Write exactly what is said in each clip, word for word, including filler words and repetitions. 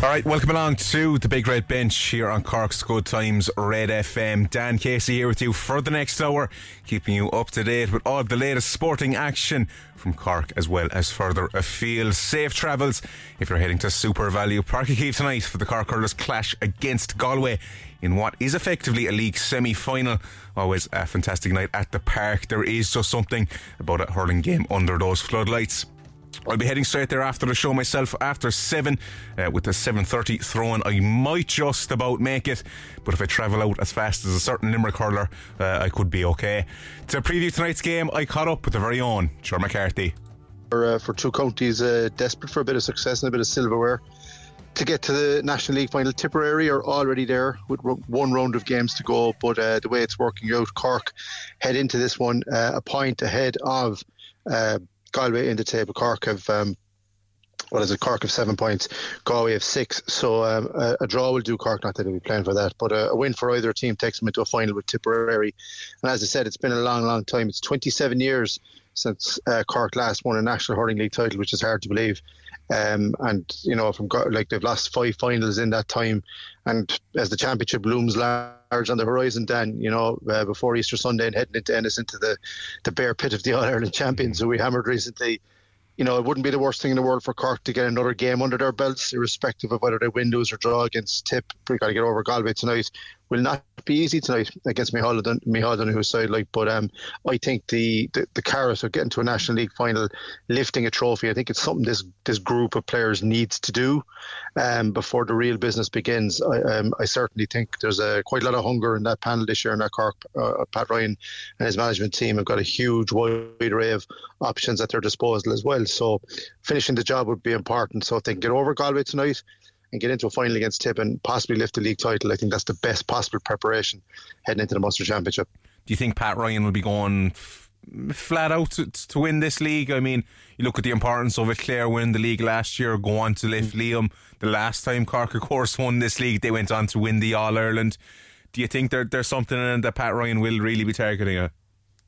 Alright, welcome along to the Big Red Bench here on Cork's Good Times Red F M. Dan Casey here with you for the next hour, keeping you up to date with all the latest sporting action from Cork as well as further afield. Safe travels if you're heading to Super Value Park Keep tonight for the Cork Hurlers clash against Galway in what is effectively a league semi-final. Always a fantastic night at the park. There is just something about a hurling game under those floodlights. I'll be heading straight there after the show myself after seven uh, with the seven thirty throw-in. I might just about make it, but if I travel out as fast as a certain Limerick hurler, uh, I could be okay. To preview tonight's game, I caught up with the very own Ger McCarthy. For, uh, for two counties uh, desperate for a bit of success and a bit of silverware to get to the National League final. Tipperary are already there with ro- one round of games to go, but uh, the way it's working out, Cork head into this one uh, a point ahead of uh, Galway in the table. Cork have um, what is it? Cork have seven points. Galway have six. So um, a, a draw will do Cork. Not that they'll be playing for that, but a, a win for either team takes them into a final with Tipperary. And as I said, it's been a long, long time. It's twenty-seven years since uh, Cork last won a National Hurling League title, which is hard to believe. Um, and you know, from like they've lost five finals in that time, and as the championship looms large on the horizon, Dan, you know, uh, before Easter Sunday and heading into Ennis into the the bare pit of the All Ireland champions who we hammered recently, you know, it wouldn't be the worst thing in the world for Cork to get another game under their belts, irrespective of whether they win, lose or draw against Tip. We've got to get over Galway tonight. Will not be easy tonight against Micheál Donoghue's side, like, but um, I think the, the, the carrot of getting to a National League final, lifting a trophy, I think it's something this this group of players needs to do um, before the real business begins. I, um, I certainly think there's a, quite a lot of hunger in that panel this year in that Cork. Uh, Pat Ryan and his management team have got a huge wide array of options at their disposal as well. So finishing the job would be important. So if they can get over Galway tonight and get into a final against Tip and possibly lift the league title, I think that's the best possible preparation heading into the Munster Championship. Do you think Pat Ryan will be going f- flat out to, to win this league? I mean, you look at the importance of it. Clare winning the league last year, go on to lift Liam. The last time Cork, of course, won this league, they went on to win the All-Ireland. Do you think there, there's something in it that Pat Ryan will really be targeting it?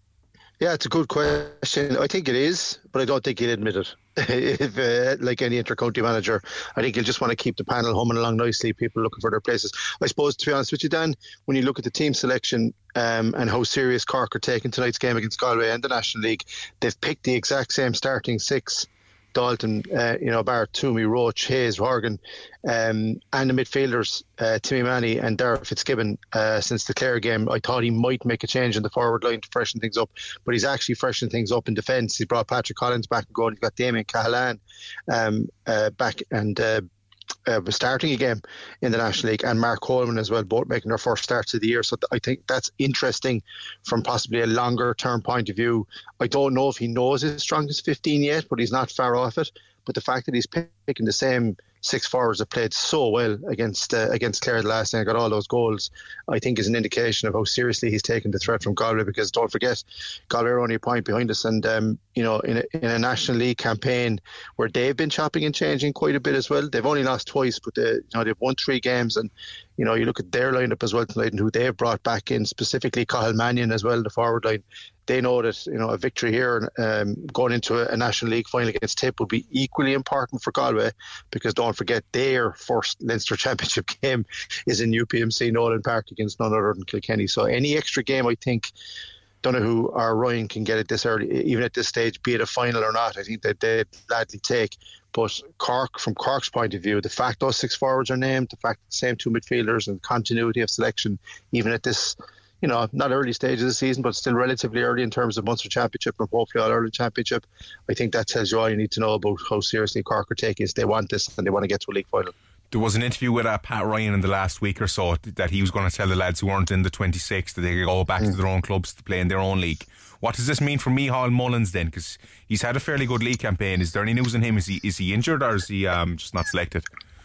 Yeah, it's a good question. I think it is, but I don't think he'll admit it. if, uh, like any inter-county manager, I think he'll just want to keep the panel humming along nicely, people looking for their places. I suppose, to be honest with you, Dan, when you look at the team selection um, and how serious Cork are taking tonight's game against Galway and the National League, they've picked the exact same starting six. Dalton, uh, you know, Bart, Toomey, Roach, Hayes, Horgan, um, and the midfielders, uh, Timmy Manny and Darragh Fitzgibbon. Uh, since the Clare game, I thought he might make a change in the forward line to freshen things up, but he's actually freshened things up in defence. He brought Patrick Collins back and going. He's got Damien Cahalane um, uh, back and uh, uh, was starting a game in the National League, and Mark Coleman as well, both making their first starts of the year. So th- I think that's interesting from possibly a longer term point of view. I don't know if he knows his strongest fifteen yet, but he's not far off it. But the fact that he's picking the same six forwards that played so well against uh, against Clare the last night and got all those goals, I think is an indication of how seriously he's taken the threat from Galway. Because don't forget, Galway are only a point behind us, and um, you know, in a, in a National League campaign where they've been chopping and changing quite a bit as well. They've only lost twice, but they, you know, they've won three games, and you know, you look at their lineup as well tonight and who they've brought back in, specifically Cathal Mannion as well, the forward line. They know that, you know, a victory here um, going into a, a National League final against Tip would be equally important for Galway, because don't forget their first Leinster Championship game is in U P M C Nolan Park against none other than Kilkenny. So any extra game, I think Donoghue or Ryan can get it this early, even at this stage, be it a final or not, I think that they'd gladly take. But Cork, from Cork's point of view, the fact those six forwards are named, the fact the same two midfielders and continuity of selection, even at this, you know, not early stage of the season, but still relatively early in terms of Munster Championship and hopefully All-Ireland Championship, I think that tells you all you need to know about how seriously Cork are taking it. They want this and they want to get to a league final. There was an interview with uh, Pat Ryan in the last week or so that he was going to tell the lads who weren't in the twenty-six that they could go back mm. to their own clubs to play in their own league. What does this mean for Micheál Mullins then? Because he's had a fairly good league campaign. Is there any news on him? Is he is he injured or is he um, just not selected?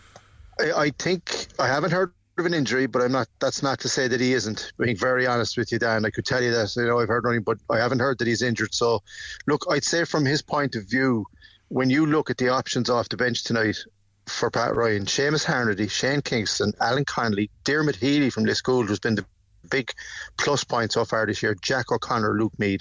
I, I think I haven't heard of an injury, but I'm not. That's not to say that he isn't. Being very honest with you, Dan, I could tell you that. You know, I've heard running, but I haven't heard that he's injured. So, look, I'd say from his point of view, when you look at the options off the bench tonight for Pat Ryan, Seamus Harnedy, Shane Kingston, Alan Connolly, Dermot Healy from Liscool, who's been the big plus point so far this year, Jack O'Connor, Luke Meade.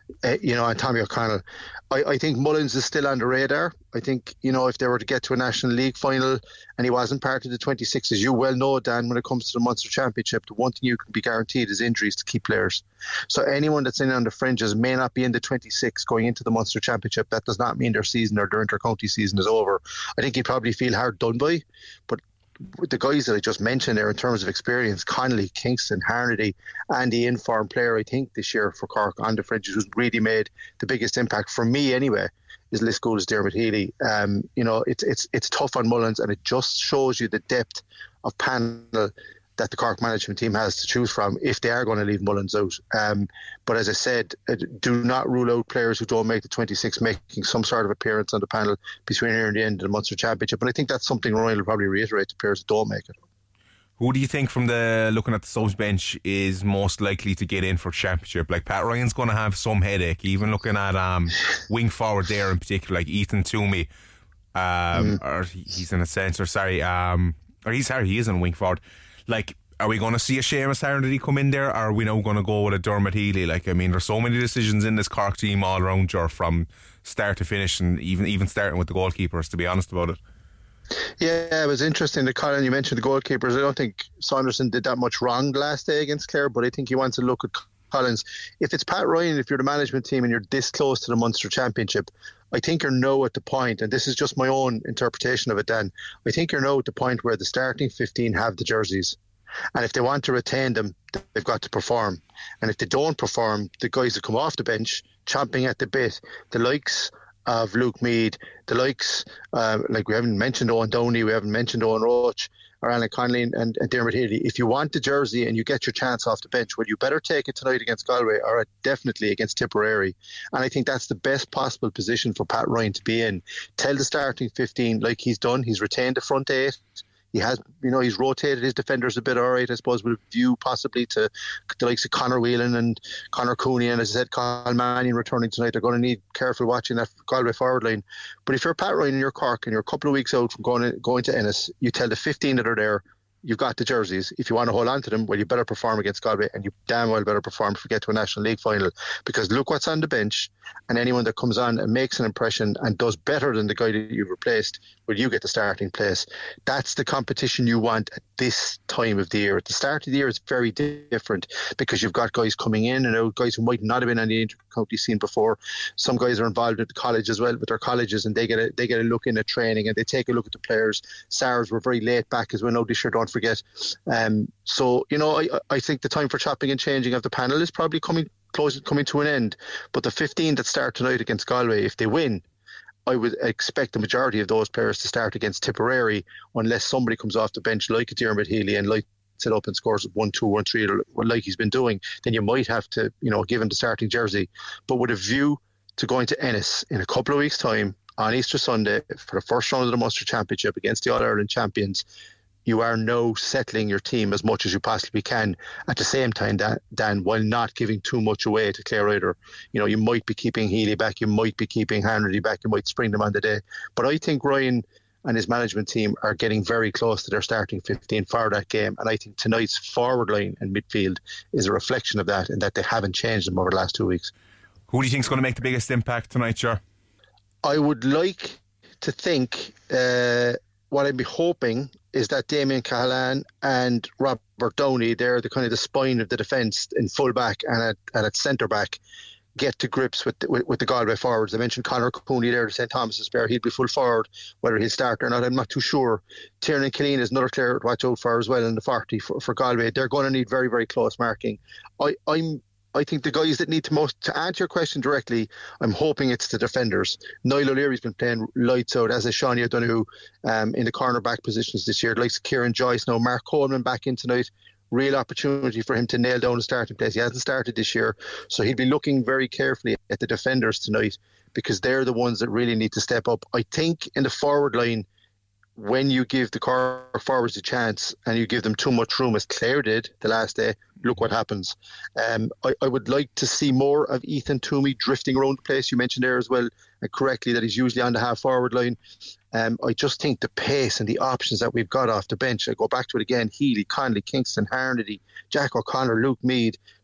uh, you know, and Tommy O'Connell. I, I think Mullins is still on the radar. I think, you know, if they were to get to a National League final and he wasn't part of the twenty-six, as you well know, Dan, when it comes to the Munster Championship, the one thing you can be guaranteed is injuries to key players. So anyone that's in on the fringes may not be in the twenty-six going into the Munster Championship. That does not mean their season or their inter-county season is over. I think he'd probably feel hard done by, but with the guys that I just mentioned there in terms of experience, Connolly, Kingston, Harnedy, and the informed player, I think, this year for Cork on the fringes who's really made the biggest impact for me anyway, is Liscool's Dermot Healy. Um, you know, it's it's it's tough on Mullins, and it just shows you the depth of panel that the Cork management team has to choose from if they are going to leave Mullins out. Um, but as I said, do not rule out players who don't make the twenty-six making some sort of appearance on the panel between here and the end of the Munster Championship. And I think that's something Ryan will probably reiterate to players that don't make it. Who do you think, from the looking at the subs bench, is most likely to get in for championship? Like, Pat Ryan's going to have some headache, even looking at um, wing forward there in particular, like Ethan Toomey, um, mm. or he's in a sense, or sorry, um, or he's sorry, he is in wing forward. Like, are we going to see a Seamus Harnedy come in there, or are we now going to go with a Dermot Healy? Like, I mean, there's so many decisions in this Cork team all around you, from start to finish, and even even starting with the goalkeepers, to be honest about it. Yeah, it was interesting that Colin, you mentioned the goalkeepers. I don't think Saunderson did that much wrong the last day against Clare, but I think he wants to look at Collins. If it's Pat Ryan, if you're the management team and you're this close to the Munster Championship, I think you're now at the point, and this is just my own interpretation of it, Dan, I think you're now at the point where the starting fifteen have the jerseys. And if they want to retain them, they've got to perform. And if they don't perform, the guys that come off the bench, chomping at the bit, the likes of Luke Meade, the likes, uh, like we haven't mentioned Owen Downey, we haven't mentioned Owen Roach, or Alan Connolly and, and Dermot Healy. If you want the jersey and you get your chance off the bench, well, you better take it tonight against Galway, or definitely against Tipperary. And I think that's the best possible position for Pat Ryan to be in. Tell the starting fifteen, like he's done, he's retained the front eight. He has, you know, he's rotated his defenders a bit, all right, I suppose, with a view possibly to the likes of Conor Whelan and Conor Cooney, and as I said, Carl Mannion returning tonight. They're going to need careful watching that Galway forward line. But if you're Pat Ryan in your Cork and you're a couple of weeks out from going, in, going to Ennis, you tell the fifteen that are there, you've got the jerseys. If you want to hold on to them, well, you better perform against Galway, and you damn well better perform if you get to a National League final, because look what's on the bench, and anyone that comes on and makes an impression and does better than the guy that you've replaced, well, you get the starting place. That's the competition you want at this time of the year. At the start of the year, it's very different, because you've got guys coming in and out, guys who might not have been on the inter-county scene before. Some guys are involved at the college as well, with their colleges, and they get a, they get a look in at training, and they take a look at the players. SARS were very late back as well, no, this year, don't forget. Um, so, you know, I, I think the time for chopping and changing of the panel is probably coming close, coming to an end. But the fifteen that start tonight against Galway, if they win, I would expect the majority of those players to start against Tipperary, unless somebody comes off the bench like a Dermot Healy and lights it up and scores one two, one three, like he's been doing. Then you might have to, you know, give him the starting jersey. But with a view to going to Ennis in a couple of weeks' time on Easter Sunday for the first round of the Munster Championship against the All-Ireland champions, you are now settling your team as much as you possibly can. At the same time, Dan, Dan, while not giving too much away to Clare either. You know, you might be keeping Healy back, you might be keeping Harnedy back, you might spring them on the day. But I think Ryan and his management team are getting very close to their starting fifteen for that game. And I think tonight's forward line and midfield is a reflection of that, and that they haven't changed them over the last two weeks. Who do you think is going to make the biggest impact tonight, Ger? I would like to think, uh, what I'd be hoping is that Damien Cahalane and Robert Downey, they're the kind of the spine of the defence in full back and at, and at centre back, get to grips with the, with, with the Galway forwards. I mentioned Conor Cooney there, the Saint Thomas's spare. He'll be full forward. Whether he'll start or not, I'm not too sure. Tiernan Killeen is another player to watch out for as well in the forty for, for Galway. They're going to need very, very close marking. I, I'm I think the guys that need to most, to answer your question directly, I'm hoping it's the defenders. Niall O'Leary's been playing lights out, as is Sean O'Donoghue um, in the cornerback positions this year. Like Kieran Joyce now, Mark Coleman back in tonight. Real opportunity for him to nail down a starting place. He hasn't started this year, so he'll be looking very carefully at the defenders tonight, because they're the ones that really need to step up. I think in the forward line, when you give the Cork forwards a chance and you give them too much room, as Clare did the last day, look what happens. Um, I, I would like to see more of Ethan Toomey drifting around the place. You mentioned there as well, and correctly, that he's usually on the half forward line. Um, I just think the pace and the options that we've got off the bench, I go back to it again, Healy, Connolly, Kingston, Harnedy, Jack O'Connor, Luke Meade,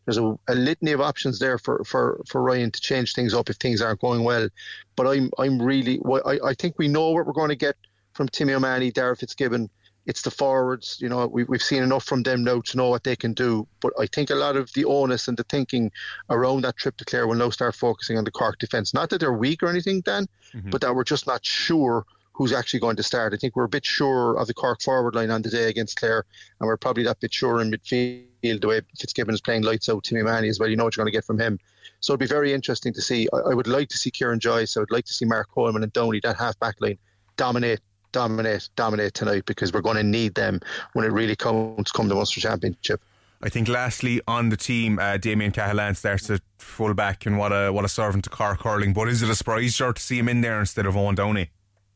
there's a, a litany of options there for, for, for Ryan to change things up if things aren't going well. But I'm I'm really I, I think we know what we're going to get from Timmy O'Mahony, Darragh Fitzgibbon. It's the forwards, you know, we, we've seen enough from them now to know what they can do. But I think a lot of the onus and the thinking around that trip to Clare will now start focusing on the Cork defence. Not that they're weak or anything, Dan, mm-hmm. but that we're just not sure who's actually going to start. I think we're a bit sure of the Cork forward line on the day against Clare, and we're probably that bit sure in midfield, the way Fitzgibbon is playing lights out, Timmy O'Mahony as well. You know what you're going to get from him. So it'll be very interesting to see. I, I would like to see Kieran Joyce. I would like to see Mark Coleman and Downey, that half-back line, dominate dominate, dominate tonight, because we're going to need them when it really counts come the Munster Championship. I think lastly on the team, uh, Damien Cahalane starts at full back, and what a what a servant to Cork hurling. But is it a surprise, sure, to see him in there instead of Owen Downey?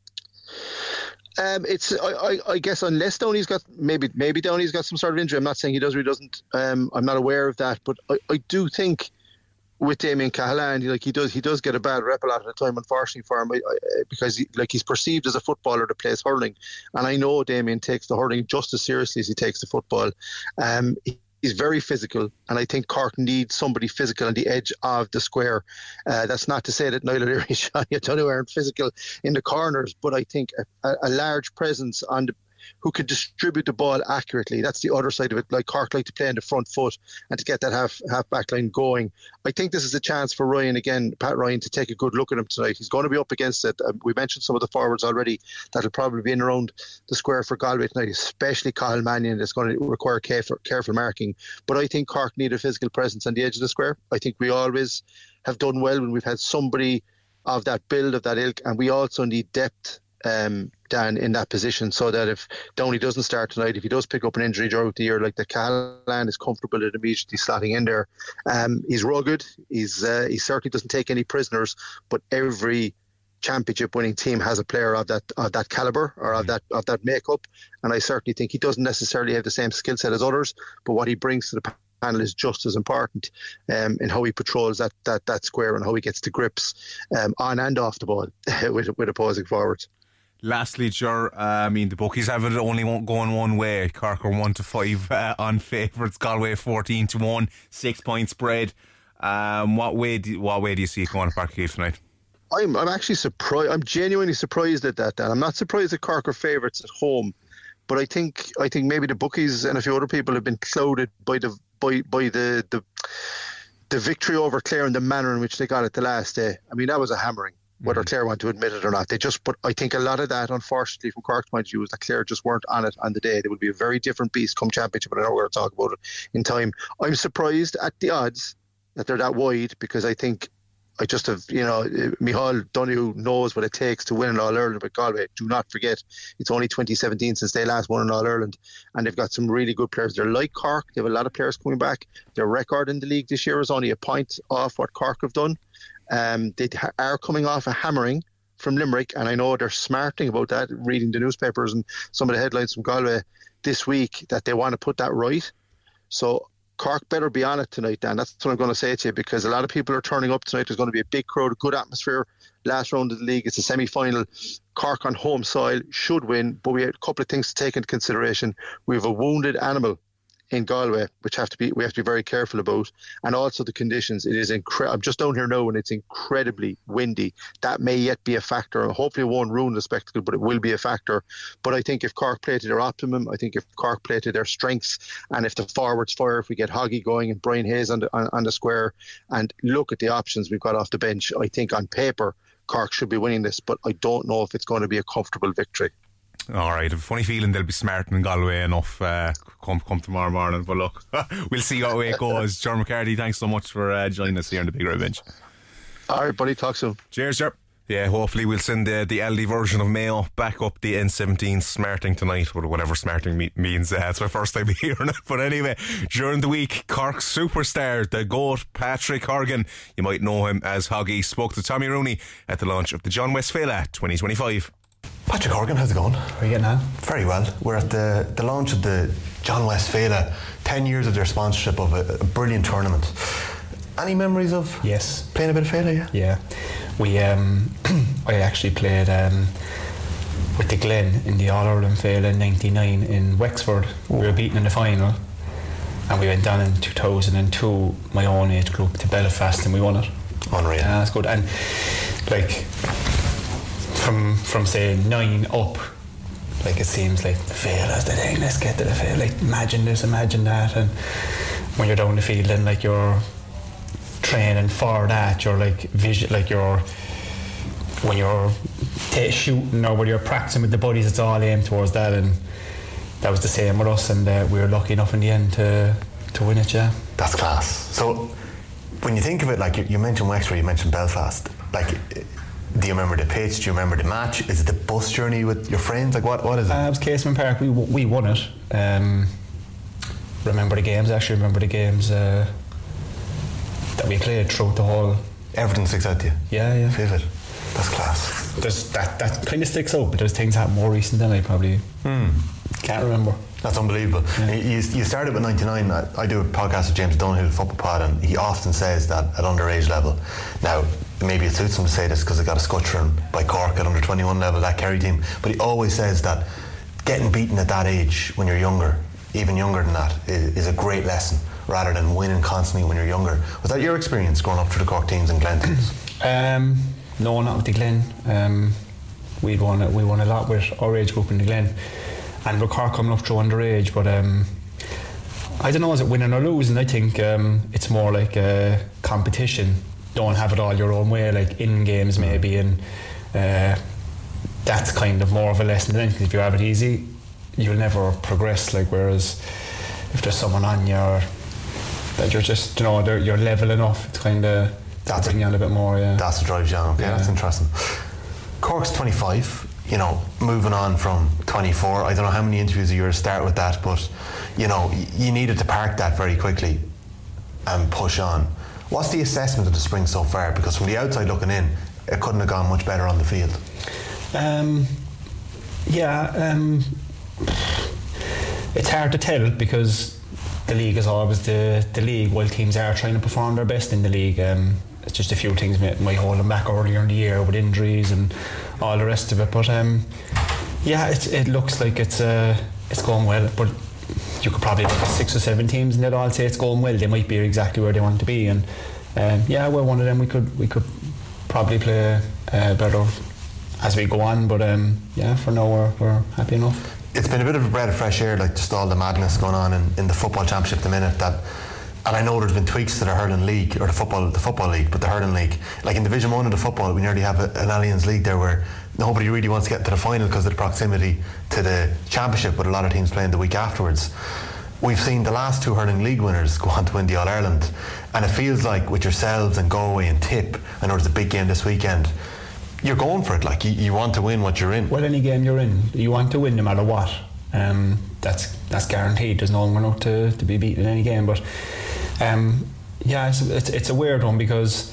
Um, it's I, I, I guess unless Downey's got maybe maybe Downey's got some sort of injury. I'm not saying he does or he doesn't. Um, I'm not aware of that, but I, I do think with Damien Cahalane, like he does, he does get a bad rep a lot of the time, unfortunately for him, I, I, because he, like he's perceived as a footballer that plays hurling, and I know Damien takes the hurling just as seriously as he takes the football. Um, he's very physical, and I think Cork needs somebody physical on the edge of the square. Uh, that's not to say that Niall O'Leary and Sean O'Donoghue aren't physical in the corners, but I think a, a large presence on the who could distribute the ball accurately. That's the other side of it. Like Cork like to play in the front foot and to get that half half back line going. I think this is a chance for Ryan again, Pat Ryan, to take a good look at him tonight. He's going to be up against it. Uh, we mentioned some of the forwards already that'll probably be in around the square for Galway tonight, especially Cathal Mannion. That's going to require careful, careful marking. But I think Cork need a physical presence on the edge of the square. I think we always have done well when we've had somebody of that build, of that ilk, and we also need depth, um, Dan, in that position, so that if Downey doesn't start tonight, if he does pick up an injury throughout the year, like the Cahalane is comfortable at immediately slotting in there. Um, he's rugged. He's uh, he certainly doesn't take any prisoners. But every championship-winning team has a player of that of that caliber or of that of that makeup, and I certainly think he doesn't necessarily have the same skill set as others. But what he brings to the panel is just as important um, in how he patrols that that that square and how he gets to grips um, on and off the ball with with opposing forwards. Lastly, Ger, uh, I mean, the bookies have it only going one way. Cork are one to five uh, on favourites. Galway fourteen to one, six point spread. Um, what way? Do, what way do you see it going at Páirc Uí Chaoimh tonight? I'm I'm actually surprised. I'm genuinely surprised at that, Dan. I'm not surprised that Cork are favourites at home, but I think I think maybe the bookies and a few other people have been clouded by the by by the the, the victory over Clare and the manner in which they got it the last day. I mean, that was a hammering, whether Clare want to admit it or not. They just put, I think a lot of that, unfortunately, from Cork's point of view, is that Clare just weren't on it on the day. They would be a very different beast come championship, but I know we're going to talk about it in time. I'm surprised at the odds that they're that wide, because I think I just have, you know, Micheál Donoghue knows what it takes to win an All-Ireland with Galway. Do not forget, it's only twenty seventeen since they last won an All-Ireland, and they've got some really good players. They're like Cork. They have a lot of players coming back. Their record in the league this year is only a point off what Cork have done. Um, they are coming off a hammering from Limerick, and I know they're smarting about that, reading the newspapers and some of the headlines from Galway this week, that they want to put that right. So Cork better be on it tonight, Dan. That's what I'm going to say to you, because a lot of people are turning up tonight. There's going to be a big crowd, a good atmosphere. Last round of the league, it's a semi-final. Cork on home soil should win, but we have a couple of things to take into consideration. We have a wounded animal in Galway, which have to be we have to be very careful about, and also the conditions. It is incredible. I'm just down here now, and it's incredibly windy. That may yet be a factor. Hopefully, it won't ruin the spectacle, but it will be a factor. But I think if Cork play to their optimum, I think if Cork play to their strengths, and if the forwards fire, if we get Hoggy going and Brian Hayes on the on, on the square, and look at the options we've got off the bench, I think on paper Cork should be winning this, but I don't know if it's going to be a comfortable victory. All right, I have a funny feeling they'll be smarting in Galway enough uh, come come tomorrow morning. But look, we'll see what way it goes. Ger McCarthy, thanks so much for uh, joining us here on the Big Red Bench. All right, buddy, talk soon. Cheers, Ger. Yeah, hopefully we'll send the, the L D version of Mayo back up the N seventeen smarting tonight, or whatever smarting me- means. Uh, it's my first time hearing it. But anyway, during the week, Cork's superstar, the GOAT, Patrick Horgan, you might know him as Hoggy, spoke to Tommy Rooney at the launch of the John West Féile twenty twenty-five. Patrick Horgan, how's it going? How are you getting on? Very well. We're at the, the launch of the John West Féile, ten years of their sponsorship of a, a brilliant tournament. Any memories of yes playing a bit of Féile? Yeah, yeah. We um, I actually played um, with the Glen in the All Ireland Féile in ninety-nine in Wexford. Oh. We were beaten in the final, and we went down in two thousand two, my own age group, to Belfast, and we won it. Unreal. Yeah, that's good. And like from from say nine up, like it seems like the fail is the thing. Let's get to the fail. Like imagine this, imagine that, and when you're down the field, then like you're training for that. You're like vision, like you're when you're t- shooting or when you're practicing with the buddies, it's all aimed towards that. And that was the same with us, and uh, we were lucky enough in the end to to win it. Yeah, that's class. So when you think of it, like you, you mentioned Wexford, you mentioned Belfast, like do you remember the pitch, do you remember the match, is it the bus journey with your friends, like what, what is it? Uh, it was Casement Park. We we won it. Um, remember the games, actually remember the games uh, that we played throughout the whole. Everything sticks out to you? Yeah, yeah. Vivid. That's class. There's, that, that kind of sticks out, but there's things happen more recent than I probably hmm. can't remember. That's unbelievable. Yeah. You, you started with ninety-nine. I, I do a podcast with James Dunhill, Football Pod, and he often says that at underage level. Now, maybe it suits him to say this because they got a scutcheon by Cork at under twenty-one level, that Kerry team, but he always says that getting beaten at that age when you're younger, even younger than that, is, is a great lesson rather than winning constantly when you're younger. Was that your experience growing up through the Cork teams and Glen teams? Um, no, not with the Glen. Um, we'd won it. We won a lot with our age group in the Glen. And with Cork coming up through underage, but um, I don't know, is it winning or losing? I think um, it's more like a competition. Don't have it all your own way, like in games maybe, and uh, that's kind of more of a lesson than anything. If you have it easy, you'll never progress. Like whereas if there's someone on your that you're just, you know, you're level enough, it's kind of that's bringing you on a bit more. Yeah, that's what drives you on. Okay, yeah. That's interesting. Cork's twenty-five. You know, moving on from twenty-four, I don't know how many interviews a year start with that, but you know, you needed to park that very quickly and push on. What's the assessment of the spring so far? Because from the outside looking in, it couldn't have gone much better on the field. Um, yeah, um, it's hard to tell because the league is always the, the league, while teams are trying to perform their best in the league. Um, it's just a few things might, might hold them back earlier in the year with injuries and all the rest of it. But um, yeah, it, it looks like it's uh, it's going well. But you could probably look at six or seven teams and they'd all say it's going well. They might be exactly where they want to be. And um, yeah, we're one of them. We could we could probably play uh, better as we go on. But um, yeah, for now we're, we're happy enough. It's been a bit of a breath of fresh air, like just all the madness going on in, in the football championship at the minute. That, and I know there's been tweaks to the hurling league or the football the football league, but the hurling league, like in Division One of the football, we nearly have a, an Allianz League there where nobody really wants to get to the final because of the proximity to the championship, but a lot of teams playing the week afterwards. We've seen the last two hurling league winners go on to win the All Ireland, and it feels like with yourselves and Galway and Tip, I know there's a big game this weekend, you're going for it. Like you, you want to win what you're in. Well, any game you're in, you want to win no matter what. Um, that's that's guaranteed. There's no one out to, to be beaten in any game. But um, yeah, it's, it's it's a weird one because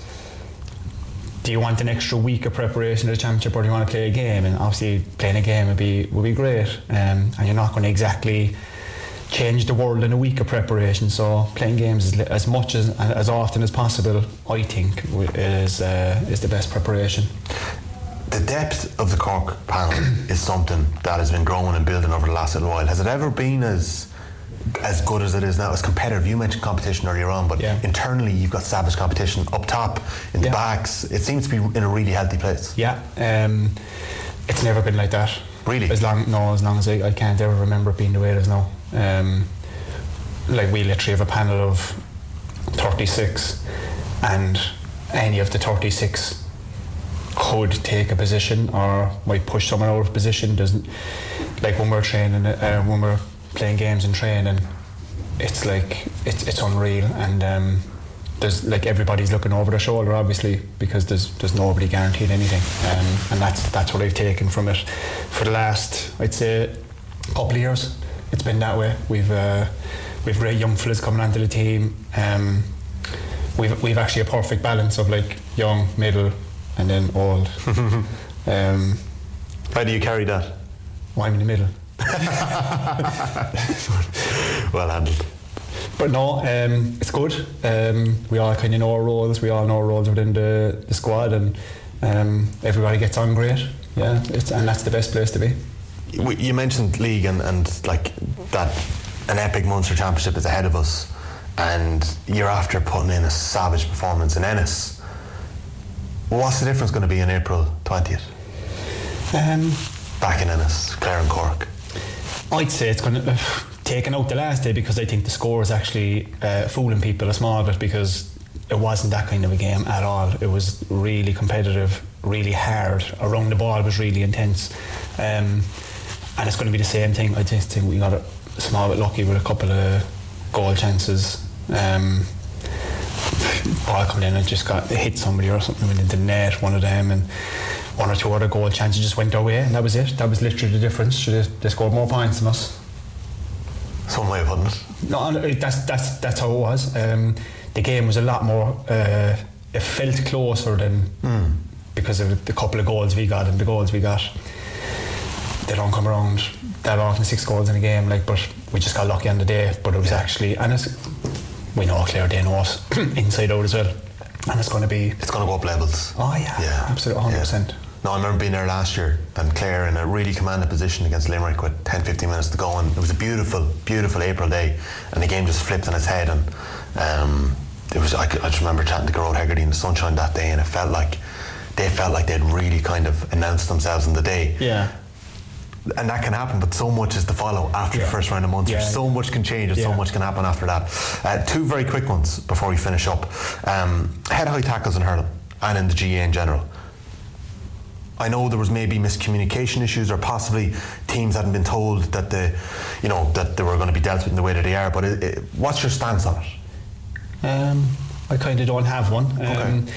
do you want an extra week of preparation to the championship, or do you want to play a game? And obviously, playing a game would be would be great. Um, and you're not going to exactly change the world in a week of preparation. So playing games as, as much as as often as possible, I think, is uh, is the best preparation. The depth of the Cork panel is something that has been growing and building over the last little while. Has it ever been as as good as it is now, as competitive? You mentioned competition earlier on, but yeah. Internally you've got savage competition up top, in yeah. the backs. It seems to be in a really healthy place. Yeah, um, it's never been like that. Really? As long no, as long as I, I can't ever remember it being the way it is now. Um, like we literally have a panel of thirty-six, and any of the thirty-six could take a position or might push someone out of position. Doesn't, like when we're training, uh, when we're playing games and training, it's like it's it's unreal. And um, there's like everybody's looking over their shoulder, obviously, because there's there's nobody guaranteed anything. Um, and that's that's what I've taken from it for the last, I'd say, couple of years. It's been that way. We've uh, we've great young fellas coming onto the team. Um, we've we've actually a perfect balance of like young, middle, and then old. um, How do you carry that? Well, I'm in the middle. Well handled. But no, um, it's good. Um, we all kind of know our roles. We all know our roles within the, the squad, and um, everybody gets on great. Yeah, it's, and that's the best place to be. You mentioned league and, and like that an epic Munster Championship is ahead of us, and you're after putting in a savage performance in Ennis. What's the difference going to be on April twentieth? Um, Back in Ennis, Clare and Cork. I'd say it's going to uh, taken out the last day, because I think the score is actually uh, fooling people a small bit, because it wasn't that kind of a game at all. It was really competitive, really hard. Around the ball was really intense, um, and it's going to be the same thing. I just think we got a small bit lucky with a couple of goal chances. Um, ball coming in and just got hit somebody or something went into the net, one of them, and one or two other goal chances just went our way, and that was it. That was literally the difference. They, they scored more points than us. Some way of putting it. No, that's that's that's how it was. Um, the game was a lot more. Uh, it felt closer than mm. because of the couple of goals we got and the goals we got. They don't come around that often. Six goals in a game, like, but we just got lucky on the day. But it was yeah. actually, and it's, we know Clare, they know us inside out as well, and it's going to be. It's going to go up levels. Oh yeah, yeah, absolutely, one hundred percent. No, I remember being there last year and Clare in a really commanding position against Limerick with ten to fifteen minutes to go, and it was a beautiful, beautiful April day, and the game just flipped on its head. And um, it was. I, I just remember chatting to Gerard Hegarty in the sunshine that day, and it felt like they felt like they'd really kind of announced themselves in the day. Yeah. And that can happen, but so much is to follow after yeah. the first round of Munster. Yeah. So much can change, and yeah. so much can happen after that. Uh, two very quick ones before we finish up. Um, head high tackles in hurling and in the G A A in general. I know there was maybe miscommunication issues, or possibly teams hadn't been told that the, you know, that they were going to be dealt with in the way that they are. But it, it, what's your stance on it? Um, I kind of don't have one. Um, okay.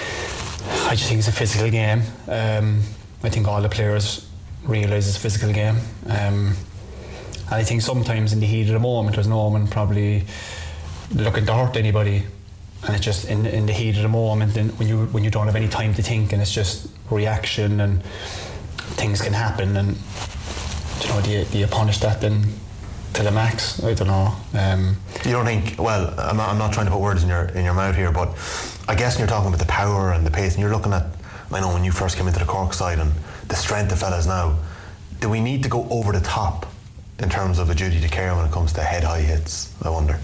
I just think it's a physical game. Um, I think all the players realise it's a physical game. Um, and I think sometimes in the heat of the moment, there's no one probably looking to hurt anybody. And it's just in in the heat of the moment, and when you when you don't have any time to think, and it's just reaction, and things can happen, and you know, do you, do you punish that then to the max? I don't know. Um, you don't think? Well, I'm not, I'm not trying to put words in your in your mouth here, but I guess when you're talking about the power and the pace, and you're looking at, I know when you first came into the Cork side and the strength of fellas now, do we need to go over the top in terms of a duty to care when it comes to head high hits? I wonder.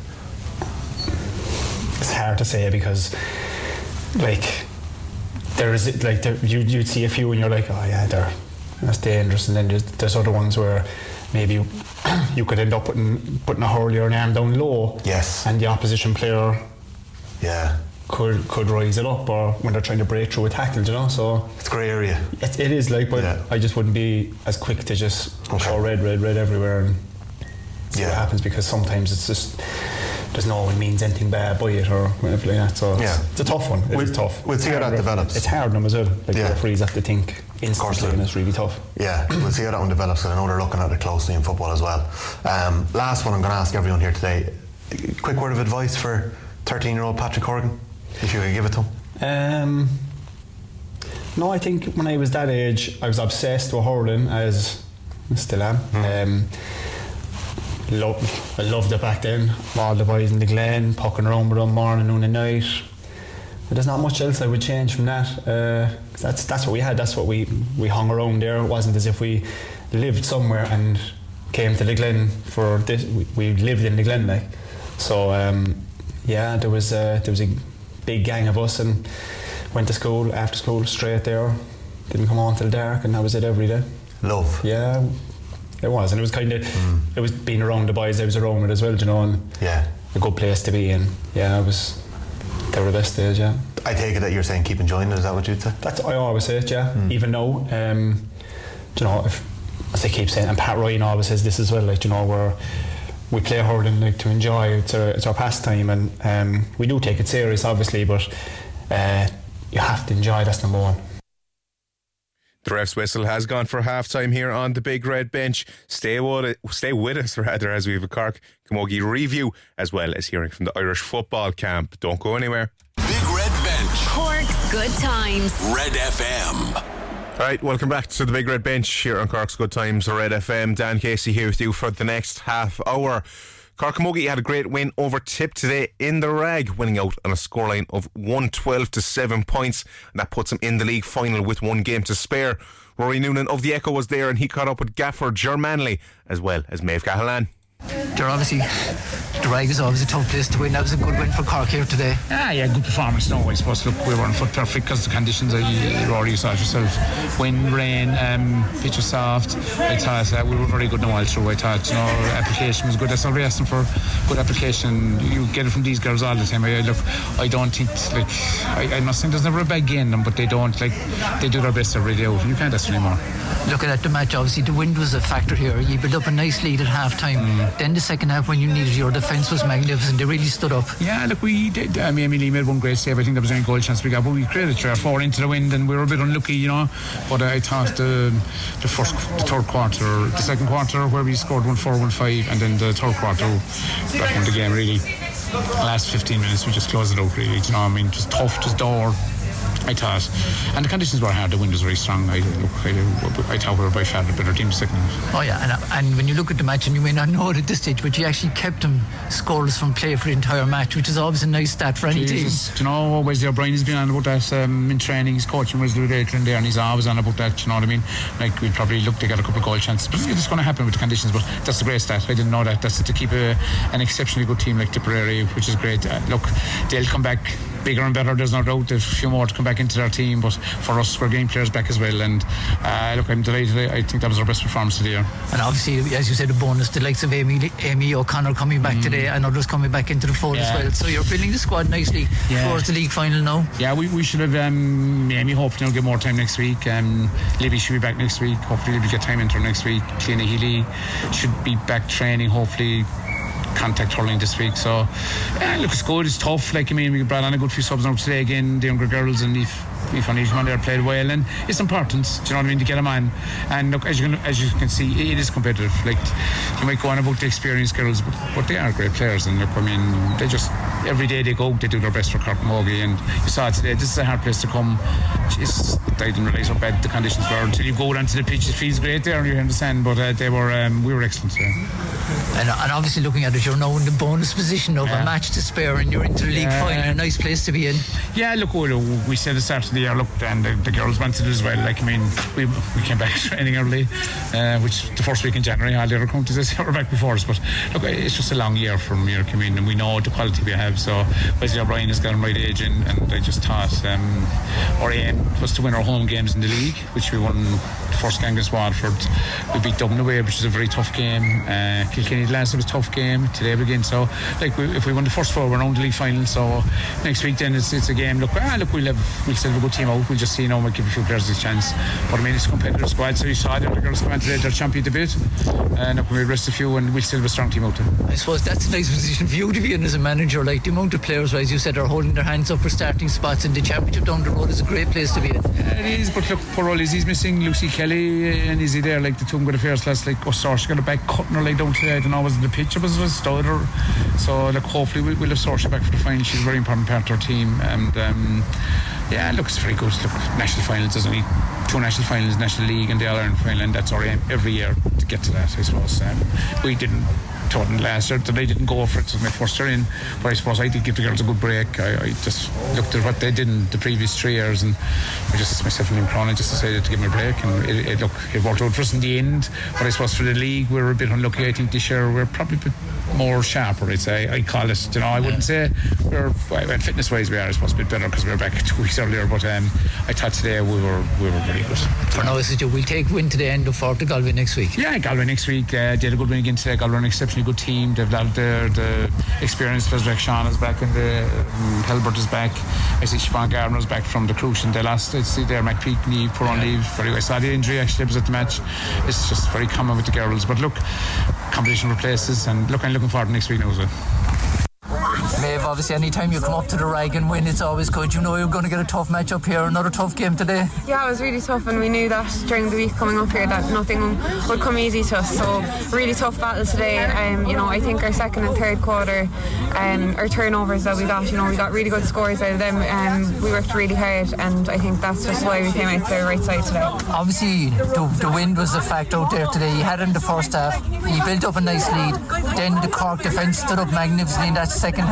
It's hard to say, because like there is like there, you, you'd see a few and you're like, oh yeah, they're that's dangerous, and then there's, there's other ones where maybe you, you could end up putting putting a hurley or an arm down low, yes, and the opposition player yeah could could rise it up, or when they're trying to break through a tackle, you know. So it's grey area. It, it is like, but yeah. I just wouldn't be as quick to just okay. show red, red, red everywhere and see yeah. what happens, because sometimes it's just. There's no one means anything bad by it or whatever like that. So yeah. it's, it's a tough one. It's we'll, tough. We'll see how that develops. It's hard on them as well. Like yeah. the referees have to think instantly, and it's really tough. Yeah, we'll see how that one develops, and I know they're looking at it closely in football as well. Um, last one I'm going to ask everyone here today. Quick word of advice for thirteen-year-old Patrick Horgan, if you could give it to him. Um, no, I think when I was that age, I was obsessed with hurling, as I still am. Mm. Um, Love, I loved it back then. All the boys in the Glen, pucking around with them morning, noon and night. But there's not much else I would change from that. Uh, that's that's what we had. That's what we, we hung around there. It wasn't as if we lived somewhere and came to the Glen for this. We, we lived in the Glen, like. So um, yeah, there was a, there was a big gang of us, and went to school after school straight there. Didn't come on till dark, and that was it every day. Love. Yeah. It was, and it was kind of, mm. it was being around the boys I was around it as well, you know, and yeah. a good place to be in. Yeah, it was, they were the best days, yeah. I take it that you're saying keep enjoying it, is that what you'd say? That's I always say it, yeah. Mm. Even though, um, you know, if, as I keep saying, and Pat Ryan always says this as well, like, you know, where we play hurling like to enjoy, it's our, it's our pastime, and um, we do take it serious, obviously, but uh, you have to enjoy, that's number one. The ref's whistle has gone for half time here on the Big Red Bench. Stay with it, stay with us rather, as we have a Cork Camogie review, as well as hearing from the Irish football camp. Don't go anywhere. Big Red Bench. Cork's Good Times. Red F M. Alright, welcome back to the Big Red Bench here on Cork's Good Times, Red F M. Dan Casey here with you for the next half hour. Cork Camogie had a great win over Tip today in the Rag, winning out on a scoreline of one twelve to seven points, and that puts them in the league final with one game to spare. Rory Noonan of the Echo was there, and he caught up with gaffer Ger Manley as well as Maeve Cahalane. they're obviously, the Rag is always a tough place to win. That was a good win for Cork here today. Ah, yeah, good performance. No, I suppose. Look, we weren't foot perfect because the conditions, you already saw it yourself. Wind, rain, um, pitch was soft. I thought uh, we were very good in the while through. I thought, you know, our application was good. That's all we're asking for, good application. You get it from these girls all the time. I, look, I don't think, like, I, I'm not saying there's never a bad game in them, but they don't, like, they do their best every day out. You can't ask for anymore. Looking at the match, obviously the wind was a factor here. You built up a nice lead at half time. Mm. Then the second half, when you needed, your defence was magnificent. They really stood up. Yeah, look, we did. I mean, Emily made one great save. I think there was only goal chance we got, but we created three or four into the wind, and we were a bit unlucky, you know. But I thought the the first, the third quarter, the second quarter, where we scored one four, one five, and then the third quarter, that won the game really. The last fifteen minutes, we just closed it out really. You know, I mean, just tough, just door. I thought, and the conditions were hard. The wind was very strong. I look, I, I thought we were by far the better team second. Oh yeah, and, and when you look at the match, and you may not know it at this stage, but you actually kept them scoreless from play for the entire match, which is always a nice stat for any Jesus. team. Do you know, Wesley O'Brien has been on about that um, in training. He's coaching Wesley later in there, and he's always on about that. You know what I mean? Like, we'd probably look to get a couple of goal chances, but it's going to happen with the conditions. But that's a great stat. I didn't know that. That's to keep a, an exceptionally good team like Tipperary, which is great. Uh, look, they'll come back bigger and better, there's no doubt. There's a few more to come back into their team, but for us, we're getting players back as well. And uh, look, I'm delighted. I think that was our best performance of the year. And obviously, as you said, a bonus, the likes of Amy, Amy O'Connor coming back mm. today, and others coming back into the fold yeah. as well. So you're building the squad nicely yeah. towards the league final now. Yeah, we, we should have um, Amy hopefully will get more time next week. Um, Libby should be back next week. Hopefully Libby get time into her next week. Cleena Healy should be back training, hopefully. Contact hurling this week, so yeah, look, it's good, it's tough. Like, I mean, we brought on a good few subs now today again, the younger girls, and if if on each one there played well, and it's important, do you know what I mean, to get them on. And look, as you can as you can see, it is competitive. Like, you might go on about the experienced girls, but, but they are great players, and look, I mean, they just every day they go, they do their best for Cork Mogie, and you saw it today. This is a hard place to come. Jeez, I didn't realise how bad the conditions were until you go down to the pitch. It feels great there, and you understand, but uh, they were um, we were excellent. Yeah. And, and obviously, looking at it, you're now in the bonus position of yeah. a match to spare, and you're into the league yeah. final. A nice place to be in. Yeah, look, we, we said at the start of the year, look, and the, the girls wanted it as well. Like, I mean, we we came back training early, uh, which the first week in January, all the other counties were back before us. But look, it's just a long year from year coming in, and we know the quality we have. So Wesley O'Brien has got the right age, and, and I just thought um, our aim was to win our home games in the league, which we won the first game against Waterford. We beat Dublin away, which is a very tough game. Uh, Kilkenny last was a tough game. Today again, so like we, if we win the first four, we're on the league final. So next week then it's, it's a game. Look, ah, look, we'll have we'll still have a good team out. We'll just see, you know, we'll give a few players a chance. But I mean, it's a competitive squad. So you saw the other girls come on today, they're champion a bit, and look, we'll rest a few, and we'll still have a strong team out there. I suppose that's a nice position for you to be in as a manager. Like, the amount of players, as you said, are holding their hands up for starting spots in the championship down the road is a great place to be in. Yeah, it is, but look, poor old Izzy's missing. Lucy Kelly and Izzy there, like the two good affairs last, like, oh, sorry, she got a back cutting her leg down today. I don't know, was it the pitch or was it a stud? Or, so look, hopefully we'll, we'll have Saoirse back for the final. She's a very important part of our team, and um, yeah, look, it's very good. Look, national finals, there's only two national finals, National League and the All-Ireland final, and that's our aim every year to get to that, I suppose. Um, we didn't Totten last year, that I didn't go for it. It was my first year in, but I suppose I did give the girls a good break. I, I just looked at what they did in the previous three years, and I just myself and Liam Cronin just decided to give them a break, and it, it, look, it worked out for us in the end. But I suppose for the league, we were a bit unlucky. I think this year we're probably a bit more sharper, I'd say. I call it, you know, I wouldn't say we're, well, fitness wise we are, I suppose, a bit better because we were back two weeks earlier, but um, I thought today we were we were very good. For now, we'll take win today and look forward to Galway next week. Yeah, Galway next week. Uh, they had a good win again today. Galway are an exceptionally good team. They've had the, the experience. There's like Sean is back, and the um, Helbert is back. I see Siobhan Gardner's back from the Crucian. They lost, I see there, McPeak leave, put on leave. Very, I saw the injury actually, was at the match. It's just very common with the girls. But look, competition for places, and look, I'm looking forward to next week now as well. Maeve, obviously any time you come up to the Rag and win, it's always good. You know you're going to get a tough match up here, another tough game today. Yeah, it was really tough, and we knew that during the week coming up here that nothing would come easy to us, so really tough battle today. Um, you know, I think our second and third quarter, um, our turnovers that we got, you know, we got really good scores out of them, and um, we worked really hard, and I think that's just why we came out to the right side today. Obviously the, the wind was a fact out there today. You had it in the first half, you built up a nice lead, then the Cork defence stood up magnificently in that second half when they needed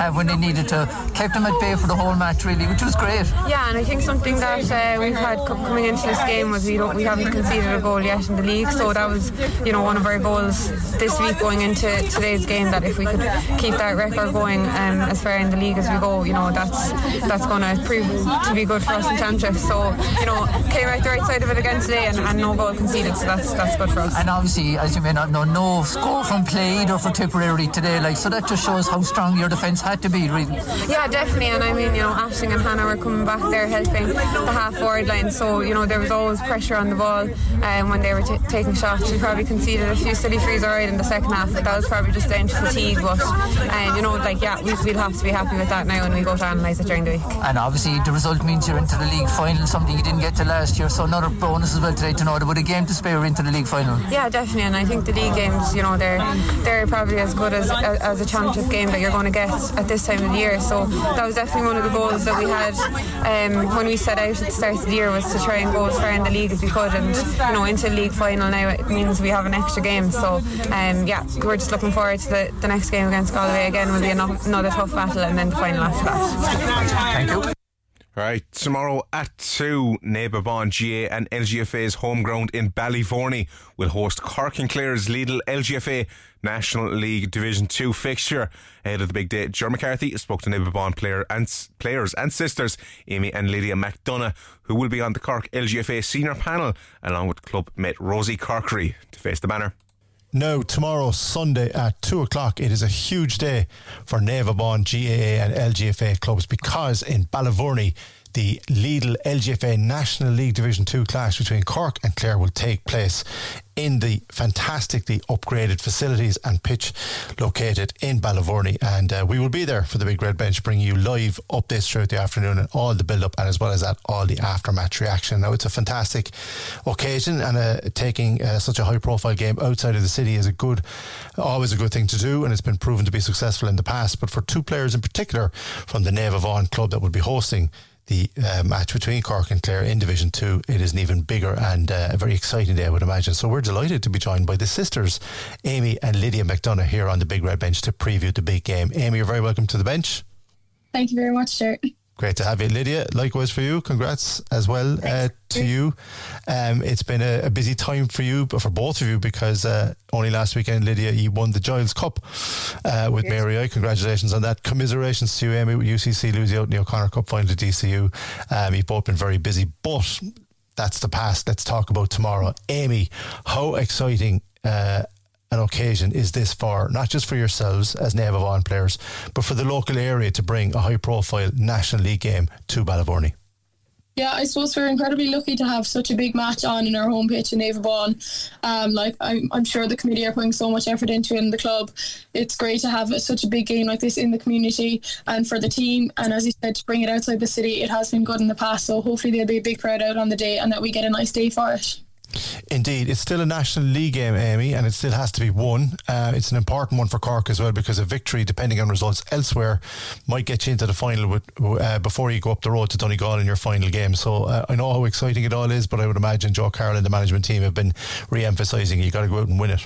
needed to. Kept them at bay for the whole match, really, which was great. Yeah, and I think something that uh, we've had co- coming into this game was we don't we haven't conceded a goal yet in the league, so that was, you know, one of our goals this week going into today's game, that if we could keep that record going um, as far in the league as we go, you know, that's that's going to prove to be good for us in championship. So, you know, came out the right side of it again today, and, and no goal conceded, so that's that's good for us. And obviously, as you may not know, no score from Played or for Tipperary today, like, so that just shows how strong your defence had to be, really. Yeah, definitely. And I mean, you know, Aisling and Hannah were coming back there helping the half forward line, so, you know, there was always pressure on the ball um, when they were t- taking shots. We probably conceded a few silly frees alright in the second half, but that was probably just down to fatigue. But um, you know, like, yeah, we, we'll have to be happy with that now when we go to analyse it during the week. And obviously the result means you're into the league final, something you didn't get to last year, so another bonus as well today to know that with a game to spare into the league final. Yeah, definitely. And I think the league games, you know, they're they're probably as good as as a championship game that you're going to get at this time of the year. So that was definitely one of the goals that we had um, when we set out at the start of the year, was to try and go as far in the league as we could, and, you know, into the league final now it means we have an extra game. So um, yeah, we're just looking forward to the, the next game against Galway. Again will be another tough battle, and then the final after that. Thank you. Right, tomorrow at two, Naboban G A and L G F A's home ground in Ballyvorney will host Cork and Clare's Lidl L G F A National League Division two fixture. Ahead of the big day, Ger McCarthy spoke to Naboban player and, players and sisters Amy and Lydia McDonough, who will be on the Cork L G F A senior panel, along with club mate Rosie Corkery, to face the banner. Now, tomorrow, Sunday at two o'clock, it is a huge day for Naboban, G A A and L G F A clubs, because in Ballyvorney, the Lidl L G F A National League Division two clash between Cork and Clare will take place in the fantastically upgraded facilities and pitch located in Ballyvorney, and uh, we will be there for the Big Red Bench, bringing you live updates throughout the afternoon and all the build up, and as well as that, all the after-match reaction. Now, it's a fantastic occasion, and uh, taking uh, such a high profile game outside of the city is a good always a good thing to do, and it's been proven to be successful in the past. But for two players in particular from the Naboban club that will be hosting the uh, match between Cork and Clare in Division two, it is an even bigger and uh, a very exciting day, I would imagine. So we're delighted to be joined by the sisters Amy and Lydia McDonough here on the Big Red Bench to preview the big game. Amy, you're very welcome to the bench. Thank you very much, Stuart. Great to have you. Lydia, likewise for you. Congrats as well uh, to you. Um, it's been a, a busy time for you, but for both of you, because uh, only last weekend, Lydia, you won the Giles Cup uh, with yes. Mary I. Congratulations on that. Commiserations to you, Amy, with U C C losing out in the O'Connor Cup final to D C U. Um, you've both been very busy, but that's the past. Let's talk about tomorrow. Amy, how exciting uh, an occasion is this for, not just for yourselves as Naboban players, but for the local area to bring a high profile National League game to Ballyvorney? Yeah, I suppose we're incredibly lucky to have such a big match on in our home pitch in Naboban. Um, like I'm, I'm sure the committee are putting so much effort into it in the club. It's great to have such a big game like this in the community and for the team. And as you said, to bring it outside the city, it has been good in the past. So hopefully there'll be a big crowd out on the day and that we get a nice day for it. Indeed, it's still a National League game, Amy, and it still has to be won. Uh, it's an important one for Cork as well, because a victory, depending on results elsewhere, might get you into the final with, uh, before you go up the road to Donegal in your final game. So uh, I know how exciting it all is, but I would imagine Joe Carroll and the management team have been re-emphasising you got to go out and win it.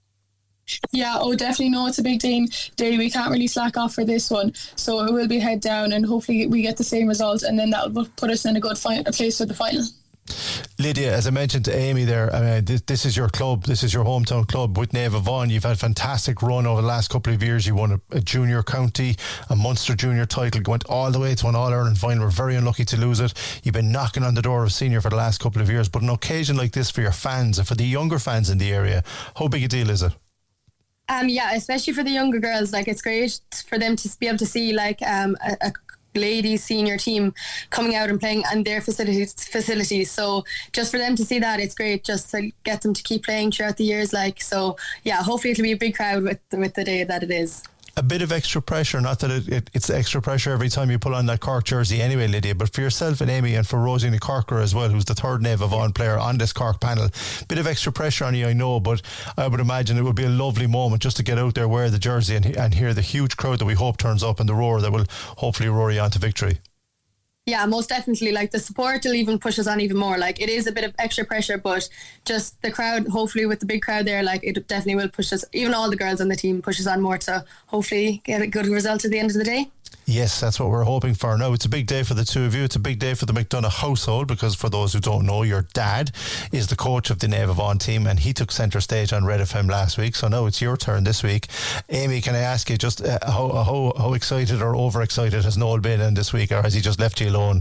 Yeah, oh definitely. No, it's a big day. day. We can't really slack off for this one, so it will be head down, and hopefully we get the same result, and then that will put us in a good fi- a place for the final. Lydia, as I mentioned to Amy there, I mean, this, this is your club, this is your hometown club with Naboban. You've had a fantastic run over the last couple of years. You won a, a junior county, a Munster junior title, went all the way to an All-Ireland final. We're very unlucky to lose it. You've been knocking on the door of senior for the last couple of years, but an occasion like this for your fans and for the younger fans in the area, how big a deal is it? Um, yeah, especially for the younger girls, like it's great for them to be able to see like um, a, a ladies senior team coming out and playing on their facilities facilities so just for them to see that, it's great just to get them to keep playing throughout the years. Like so yeah, hopefully it'll be a big crowd with with the day that it is. A bit of extra pressure, not that it, it, it's extra pressure every time you pull on that Cork jersey anyway, Lydia, but for yourself and Amy and for Rosie Corker as well, who's the third Naboban player on this Cork panel, bit of extra pressure on you, I know, but I would imagine it would be a lovely moment just to get out there, wear the jersey and, and hear the huge crowd that we hope turns up and the roar that will hopefully roar you on to victory. Yeah, most definitely. Like the support will even push us on even more. Like it is a bit of extra pressure, but just the crowd, hopefully with the big crowd there, like it definitely will push us, even all the girls on the team, push us on more to hopefully get a good result at the end of the day. Yes, that's what we're hoping for. Now, it's a big day for the two of you. It's a big day for the McDonough household because, for those who don't know, your dad is the coach of the Naomh Vaughan team and he took centre stage on Red F M last week. So now it's your turn this week. Amy, can I ask you just uh, how, how, how excited or overexcited has Noel been in this week, or has he just left you alone?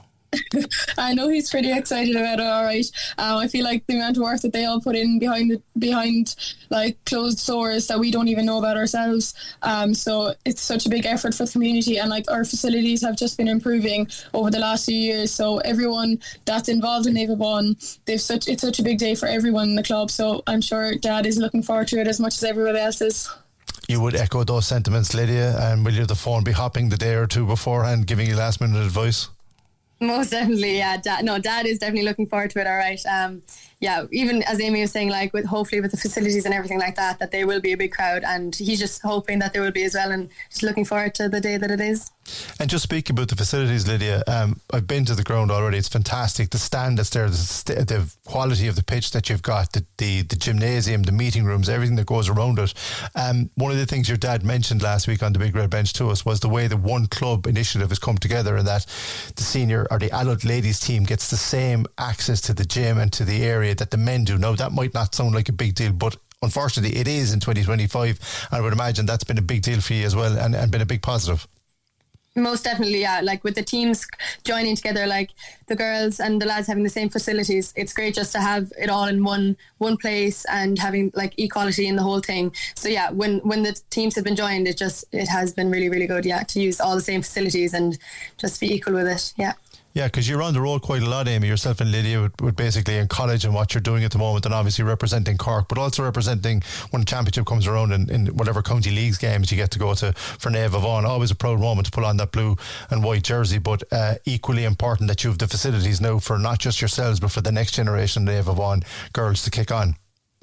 I know he's pretty excited about it. All right, um, I feel like the amount of work that they all put in behind the behind like closed doors that we don't even know about ourselves. Um, so it's such a big effort for the community, and like our facilities have just been improving over the last few years. So everyone that's involved in Naomh Vaughan, they've such it's such a big day for everyone in the club. So I'm sure Dad is looking forward to it as much as everyone else is. You would echo those sentiments, Lydia, and will you the phone be hopping the day or two beforehand, giving you last minute advice? Most definitely, yeah. Dad, no, Dad is definitely looking forward to it. All right, um, yeah. Even as Amy was saying, like with hopefully with the facilities and everything like that, that there will be a big crowd, and he's just hoping that there will be as well, and just looking forward to the day that it is. And just speaking about the facilities, Lydia, um, I've been to the ground already. It's fantastic. The stand that's there, the, st- the quality of the pitch that you've got, the, the the gymnasium, the meeting rooms, everything that goes around it. Um, one of the things your dad mentioned last week on the Big Red Bench to us was the way the One Club initiative has come together, and that the senior or the adult ladies team gets the same access to the gym and to the area that the men do. Now, that might not sound like a big deal, but unfortunately it is in twenty twenty-five. And I would imagine that's been a big deal for you as well, and, and been a big positive. Most definitely, yeah. Like with the teams joining together, like the girls and the lads having the same facilities, it's great just to have it all in one one place and having like equality in the whole thing. So yeah, when when the teams have been joined, it just it has been really really good, yeah, to use all the same facilities and just be equal with it, yeah. Yeah, because you're on the road quite a lot, Amy, yourself and Lydia, with, with basically in college and what you're doing at the moment, and obviously representing Cork, but also representing when the championship comes around in, in whatever county leagues games you get to go to for Naomh Vaughan. Always a proud moment to pull on that blue and white jersey, but uh, equally important that you have the facilities now for not just yourselves, but for the next generation of Naomh Vaughan girls to kick on.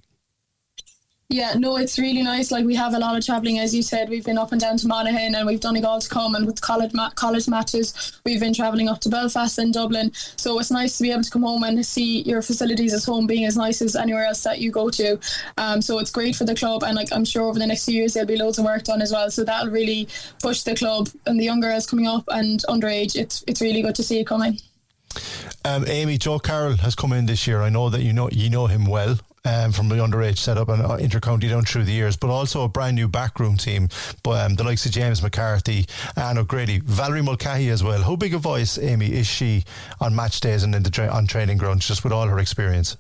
Yeah, no, it's really nice. Like, we have a lot of travelling, as you said. We've been up and down to Monaghan, and we've done it all to come. And with college ma- college matches, we've been travelling up to Belfast and Dublin. So it's nice to be able to come home and see your facilities as home being as nice as anywhere else that you go to. Um, so it's great for the club, and like I'm sure over the next few years there'll be loads of work done as well. So that'll really push the club and the young girls coming up and underage. It's it's really good to see it coming. Um, Amy, Joe Carroll has come in this year. I know that you know you know him well. Um, from the underage setup and uh, inter-county down through the years, but also a brand new backroom team, but um, the likes of James McCarthy, Anne O'Grady, Valerie Mulcahy as well. How big a voice, Amy, is she on match days and in the tra- on training grounds, just with all her experience?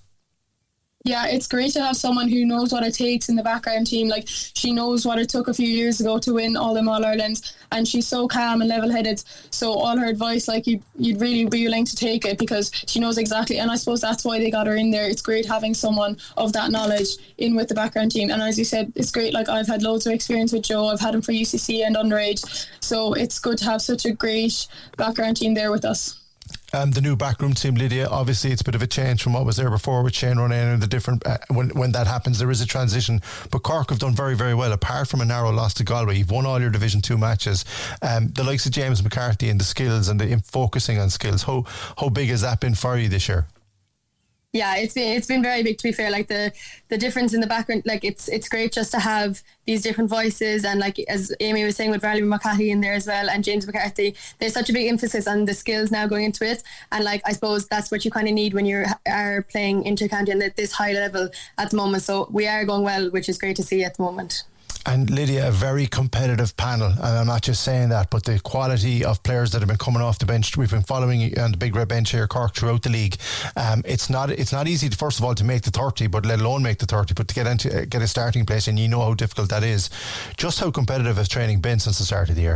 Yeah, it's great to have someone who knows what it takes in the background team. Like, she knows what it took a few years ago to win all them All-Irelands, and she's so calm and level-headed. So all her advice, like, you'd, you'd really be willing to take it because she knows exactly. And I suppose that's why they got her in there. It's great having someone of that knowledge in with the background team. And as you said, it's great. Like, I've had loads of experience with Joe. I've had him for U C C and underage. So it's good to have such a great background team there with us. Um, the new backroom team, Lydia, obviously it's a bit of a change from what was there before with Shane Ronayne and the different, uh, when, when that happens there is a transition, but Cork have done very very well apart from a narrow loss to Galway. You've won all your Division two matches. Um, the likes of James McCarthy and the skills and the in focusing on skills, how, how big has that been for you this year? Yeah, it's been it's been very big, to be fair. Like the the difference in the background, like it's it's great just to have these different voices, and like as Amy was saying with Valerie McCarthy in there as well and James McCarthy, there's such a big emphasis on the skills now going into it, and like I suppose that's what you kind of need when you are playing inter-county and at this high level at the moment. So we are going well, which is great to see at the moment. And Lydia, a very competitive panel, and I'm not just saying that, but the quality of players that have been coming off the bench, we've been following on the Big Red Bench here, Cork, throughout the league. Um, it's not it's not easy, to, first of all, to make the thirty, but let alone make the thirty, but to get into get a starting place, and you know how difficult that is. Just how competitive has training been since the start of the year?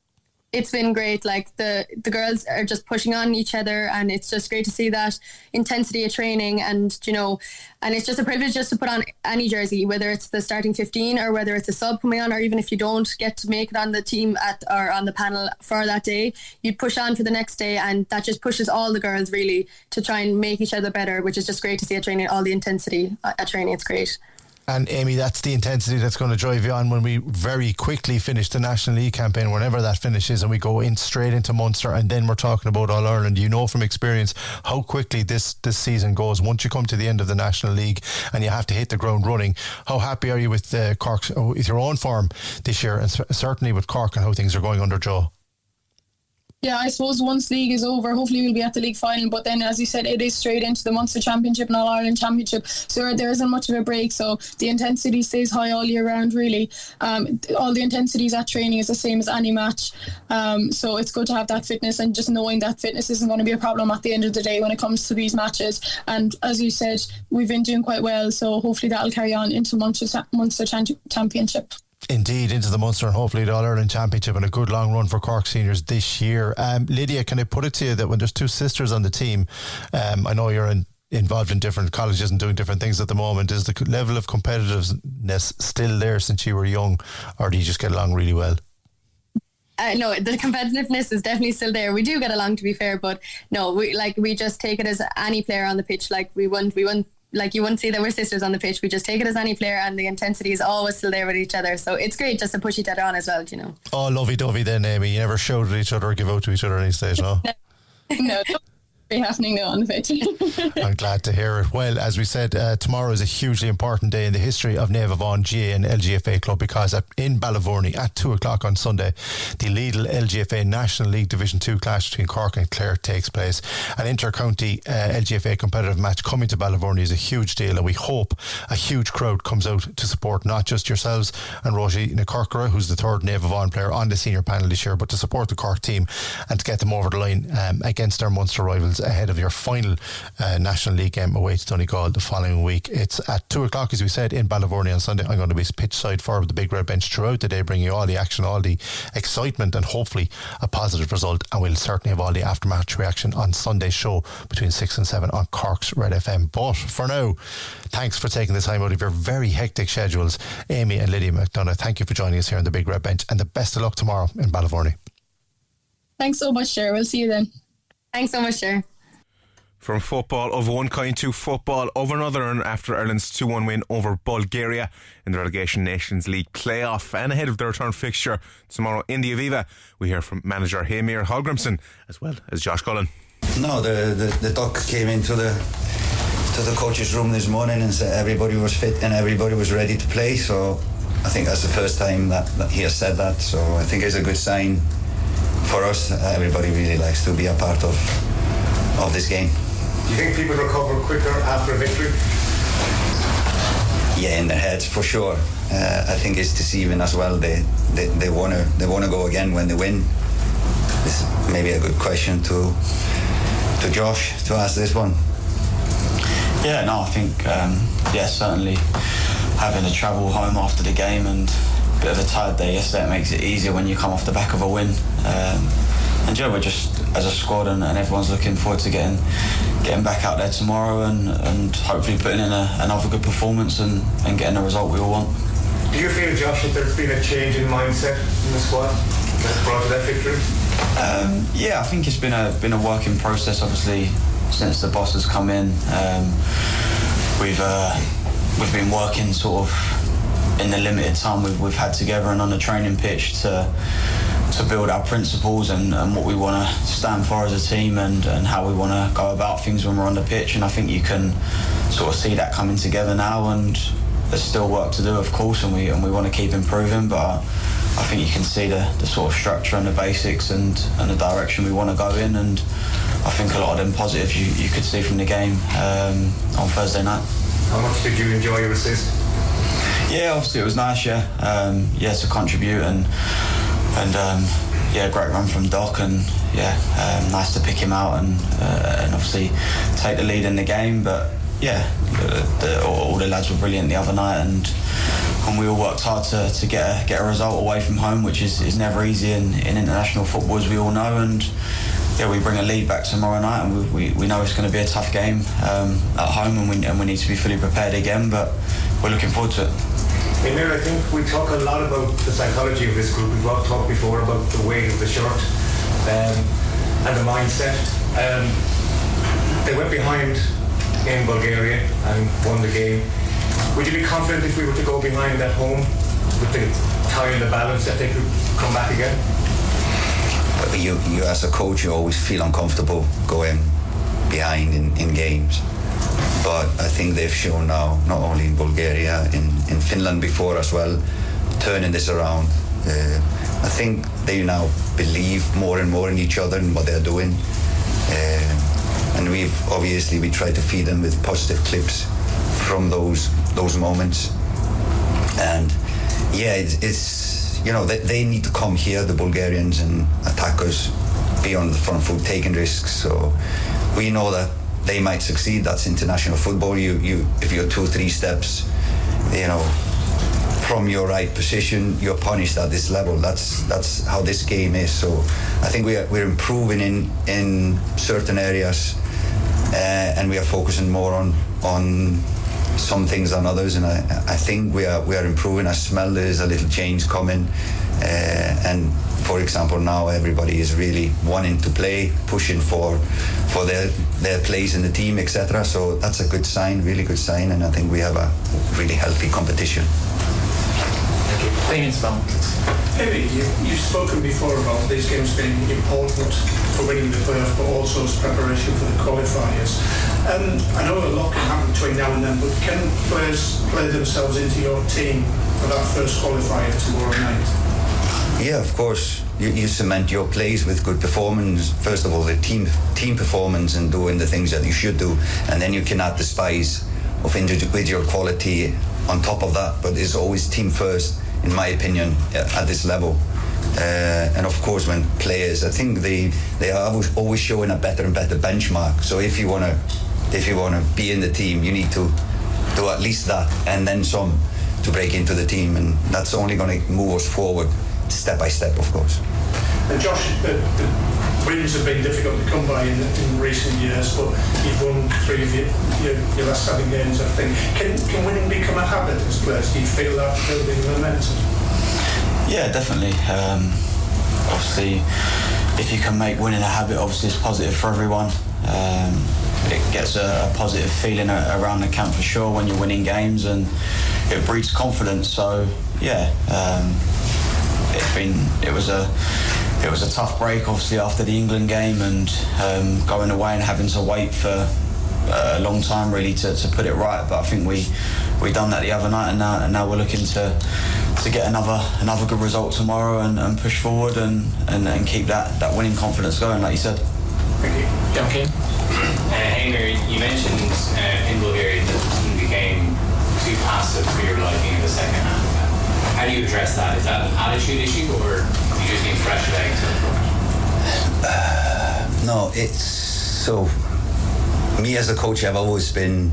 It's been great. Like the the girls are just pushing on each other, and it's just great to see that intensity of training. And you know, and it's just a privilege just to put on any jersey, whether it's the starting fifteen or whether it's a sub coming on, or even if you don't get to make it on the team at or on the panel for that day, you push on for the next day, and that just pushes all the girls really to try and make each other better, which is just great to see at training. All the intensity at training, it's great. And Amy, that's the intensity that's going to drive you on when we very quickly finish the National League campaign, whenever that finishes, and we go in straight into Munster, and then we're talking about All Ireland. You know from experience how quickly this, this season goes once you come to the end of the National League and you have to hit the ground running. How happy are you with uh, Cork, with your own form this year, and certainly with Cork and how things are going under Joe? Yeah, I suppose once league is over, hopefully we'll be at the league final. But then, as you said, it is straight into the Munster Championship and All Ireland Championship, so there isn't much of a break. So the intensity stays high all year round. Really, um, all the intensities at training is the same as any match. Um, so it's good to have that fitness, and just knowing that fitness isn't going to be a problem at the end of the day when it comes to these matches. And as you said, we've been doing quite well, so hopefully that'll carry on into Munster Munster Championship. Indeed, into the Munster and hopefully the All-Ireland Championship, and a good long run for Cork seniors this year. Um, Lydia, can I put it to you that when there's two sisters on the team, um, I know you're in, involved in different colleges and doing different things at the moment, is the level of competitiveness still there since you were young, or do you just get along really well? Uh, no, the competitiveness is definitely still there. We do get along, to be fair, but no, we like we just take it as any player on the pitch. Like we wouldn't, we wouldn't. Like you wouldn't see that we're sisters on the pitch. We just take it as any player, and the intensity is always still there with each other. So it's great just to push each other on as well, you know. Oh, lovey-dovey then, Amy. You never shout at each other or give out to each other at any stage, no? No. Be happening now on the pitch. I'm glad to hear it. Well, as we said, uh, tomorrow is a hugely important day in the history of Naomh Vaughan G A A and L G F A Club, because at, in Ballyvourney at two o'clock on Sunday, the Lidl L G F A National League Division two clash between Cork and Clare takes place. An inter-county uh, L G F A competitive match coming to Ballyvourney is a huge deal, and we hope a huge crowd comes out to support not just yourselves and Roisin Corkera, who's the third Naomh Vaughan player on the senior panel this year, but to support the Cork team and to get them over the line um, against our Munster rivals ahead of your final uh, National League game away to Donegal the following week. It's at two o'clock, as we said, in Ballyvourney on Sunday. I'm going to be pitch side for the Big Red Bench throughout the day, bringing you all the action, all the excitement, and hopefully a positive result. And we'll certainly have all the aftermatch reaction on Sunday's show between six and seven on Cork's Red F M. But for now, thanks for taking the time out of your very hectic schedules, Amy and Lydia McDonough. Thank you for joining us here on the Big Red Bench, and the best of luck tomorrow in Ballyvourney. Thanks so much, Cher. We'll see you then. Thanks so much, Cher. From football of one kind to football of another, and after Ireland's two one win over Bulgaria in the Relegation Nations League playoff, and ahead of the return fixture tomorrow in the Aviva, we hear from manager Heimir Hallgrímsson as well as Josh Cullen. No, the, the, the doc came into the to the coach's room this morning and said everybody was fit and everybody was ready to play, so I think that's the first time that, that he has said that, so I think it's a good sign for us. Everybody really likes to be a part of of this game. Do you think people recover quicker after a victory? Yeah, in their heads for sure. Uh, I think it's deceiving as well. They they, they want to they want to go again when they win. This is maybe a good question to to Josh to ask this one. Yeah, no, I think um, yeah, certainly having to travel home after the game and a bit of a tired day yesterday, it makes it easier when you come off the back of a win. Um, and yeah, we're just as a squad and, and everyone's looking forward to getting getting back out there tomorrow and, and hopefully putting in a, another good performance and, and getting the result we all want. Do you feel, Josh, that there's been a change in mindset in the squad that brought to that victory? Um, yeah, I think it's been a been a working process, obviously, since the boss has come in. Um, we've uh, we've been working sort of in the limited time we've, we've had together and on the training pitch to to build our principles and, and what we want to stand for as a team and, and how we want to go about things when we're on the pitch. And I think you can sort of see that coming together now, and there's still work to do, of course, and we and we want to keep improving, but I think you can see the, the sort of structure and the basics and, and the direction we want to go in, and I think a lot of them positives you, you could see from the game um, on Thursday night. How much did you enjoy your assist? Yeah, obviously it was nice, yeah. Um, yeah, to contribute and and um, yeah, great run from Doc, and yeah, um, nice to pick him out and uh, and obviously take the lead in the game. But yeah, the, the, all, all the lads were brilliant the other night, and and we all worked hard to, to get a, get a result away from home, which is, is never easy in, in international football, as we all know. And yeah, we bring a lead back tomorrow night, and we, we, we know it's going to be a tough game um, at home, and we, and we need to be fully prepared again, but we're looking forward to it. Emir, I think we talk a lot about the psychology of this group. We've all talked before about the weight of the shirt um, and the mindset. Um, they went behind in Bulgaria and won the game. Would you be confident if we were to go behind at home with the tie and the balance that they could come back again? You, you as a coach, you always feel uncomfortable going behind in, in games. But I think they've shown now, not only in Bulgaria, in, in Finland before as well, turning this around Uh, I think they now believe more and more in each other and what they're doing. Uh, and we've obviously we try to feed them with positive clips from those those moments. And yeah, it's, it's you know they, they need to come here, the Bulgarians, and attack us, be on the front foot, taking risks. So we know that they might succeed. That's international football. You you if you're two three steps, you know, from your right position, you're punished at this level. That's that's how this game is. So I think we are, we're improving in in certain areas, uh, and we are focusing more on on some things than others. And I I think we are we are improving. I smell there's a little change coming, uh, and for example now everybody is really wanting to play, pushing for for their their place in the team, et cetera. So that's a good sign, really good sign, and I think we have a really healthy competition. Maybe you, you've spoken before about these games being important for winning the playoff, but also as preparation for the qualifiers. Um, I know a lot can happen between now and then, but can players play themselves into your team for that first qualifier tomorrow night? Yeah, of course. You, you cement your plays with good performance. First of all, the team team performance and doing the things that you should do, and then you can add the spice of individual quality on top of that. But it's always team first, in my opinion, at this level. Uh, and of course, when players, I think they they are always, always showing a better and better benchmark. So if you wanna if you wanna be in the team, you need to do at least that and then some to break into the team, and that's only going to move us forward step by step, of course. And Josh, the, the wins have been difficult to come by in, in recent years, but you've won three of your, your, your last seven games, I think. Can, can winning become a habit as players? Do you feel that building momentum? Yeah, definitely. Um, obviously, if you can make winning a habit, obviously it's positive for everyone. Um, it gets a, a positive feeling around the camp for sure when you're winning games, and it breeds confidence. So yeah, um, it's been it was a it was a tough break, obviously, after the England game, and um, going away and having to wait for a long time really to, to put it right. But I think we we done that the other night, and now and now we're looking to to get another another good result tomorrow and, and push forward and, and, and keep that, that winning confidence going, like you said. Thank you. Duncan? Uh, Hamer, you mentioned uh, in Bulgaria that the team became too passive for your liking in the second half. How do you address that? Is that an attitude issue, or you just need fresh legs? Uh, no, it's so. Me as a coach, I've always been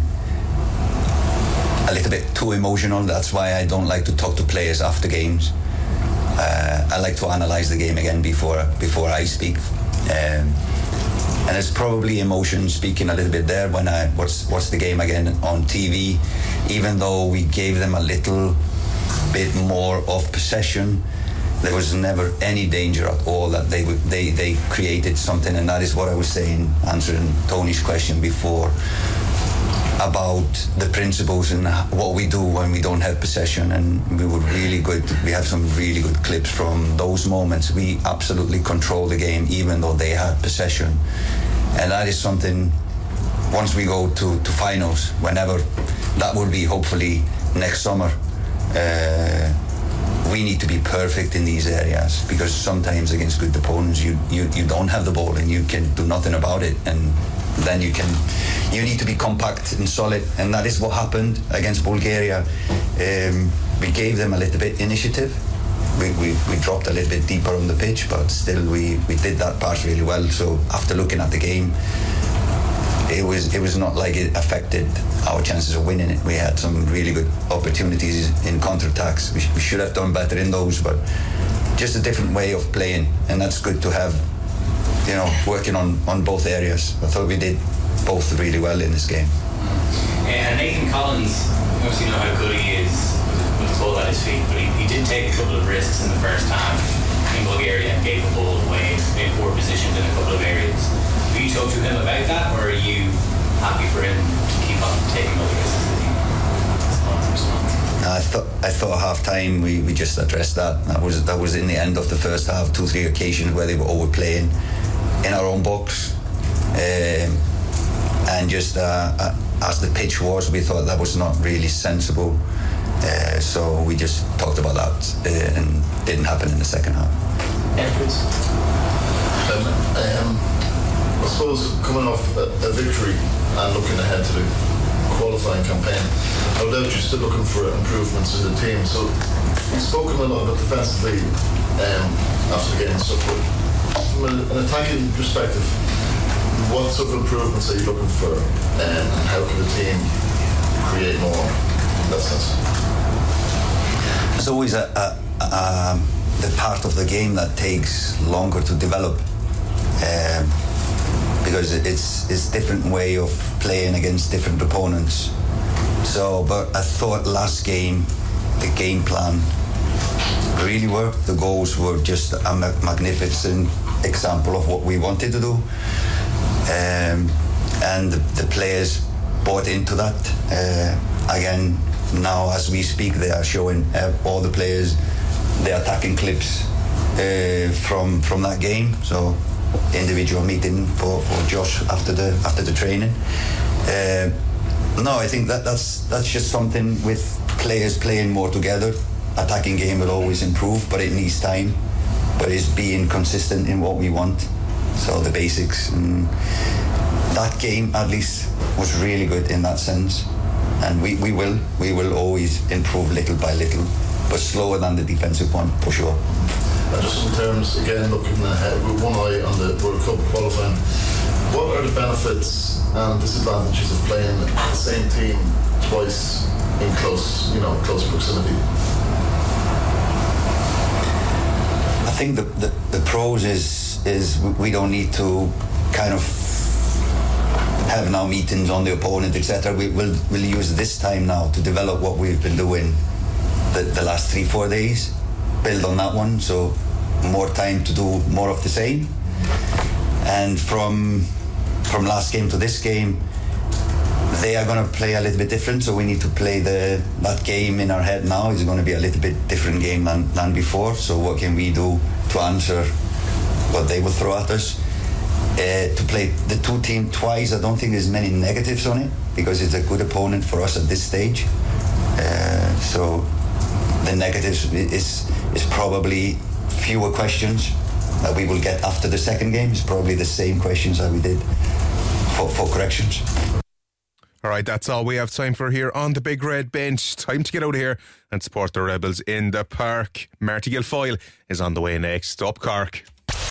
a little bit too emotional. That's why I don't like to talk to players after games. Uh, I like to analyze the game again before before I speak. Um, and it's probably emotion speaking a little bit there when I watch, watch the game again on T V. Even though we gave them a little bit more of possession, there was never any danger at all that they would, they they created something, and that is what I was saying, answering Tony's question before about the principles and what we do when we don't have possession. And we were really good. We have some really good clips from those moments. We absolutely control the game even though they had possession, and that is something. Once we go to, to finals, whenever that will be, hopefully next summer, uh, we need to be perfect in these areas, because sometimes against good opponents you, you, you don't have the ball and you can do nothing about it, and then you can you need to be compact and solid, and that is what happened against Bulgaria. Um, we gave them a little bit initiative. We, we, we dropped a little bit deeper on the pitch, but still we, we did that part really well. So after looking at the game, it was it was not like it affected our chances of winning it. We had some really good opportunities in counter-attacks. We, sh- we should have done better in those, but just a different way of playing, and that's good to have, you know, working on, on both areas. I thought we did both really well in this game. And Nathan Collins, you obviously know how good he is with the ball at his feet, but he, he did take a couple of risks in the first half in Bulgaria and gave the ball away in poor positions in a couple of areas. Have you talked to him about that, or are you happy for him to keep on taking those risks? I thought I thought half time we, we just addressed that. That was that was in the end of the first half, two three occasions where they were overplaying in our own box, um, and just uh, as the pitch was, we thought that was not really sensible. Uh, so we just talked about that, uh, and didn't happen in the second half. Yeah, please. Um, um, I suppose coming off a, a victory and looking ahead to the qualifying campaign, no doubt you're still looking for improvements in the team. So you've spoken a lot about defensively um, after the game and stuff, but from a, an attacking perspective, what sort of improvements are you looking for, um, and how can the team create more in that sense? There's always a, a, a, the part of the game that takes longer to develop, um, because it's it's different way of playing against different opponents. So, but I thought last game the game plan really worked. The goals were just a magnificent example of what we wanted to do, um, and the, the players bought into that. Uh, again, now as we speak, they are showing uh, all the players the attacking clips uh, from from that game. So individual meeting for, for Josh after the after the training. Uh, no, I think that that's that's just something with players playing more together. Attacking game will always improve, but it needs time. But it's being consistent in what we want. So the basics. And that game at least was really good in that sense. And we, we will we will always improve little by little, but slower than the defensive one for sure. And just in terms, again, looking ahead with one eye on the World Cup qualifying, what are the benefits and disadvantages of playing the same team twice in close, you know, close proximity? I think the, the, the pros is is we don't need to kind of have now meetings on the opponent, et cetera. We will we'll use this time now to develop what we've been doing the, the last three, four days, build on that one, so more time to do more of the same. And from from last game to this game, they are going to play a little bit different, so we need to play the that game in our head now is going to be a little bit different game than, than before. So what can we do to answer what they will throw at us? Uh, to play the two team twice, I don't think there's many negatives on it, because it's a good opponent for us at this stage. Uh, so the negatives is is probably fewer questions that we will get after the second game. It's probably the same questions that we did for, for corrections. All right, that's all we have time for here on the Big Red Bench. Time to get out of here and support the Rebels in the park. Marty Guilfoyle is on the way next. Up Cork.